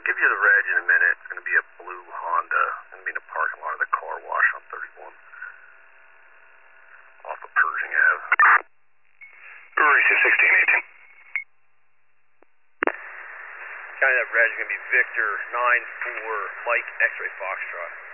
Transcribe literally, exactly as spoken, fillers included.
give you the reg in a minute. It's going to be a blue Honda. It's going to be in the parking lot of the car wash on thirty-one. Off of Pershing Avenue. Racing sixteen eighteen. County, that reg is going to be Victor nine four Mike X-Ray Foxtrot.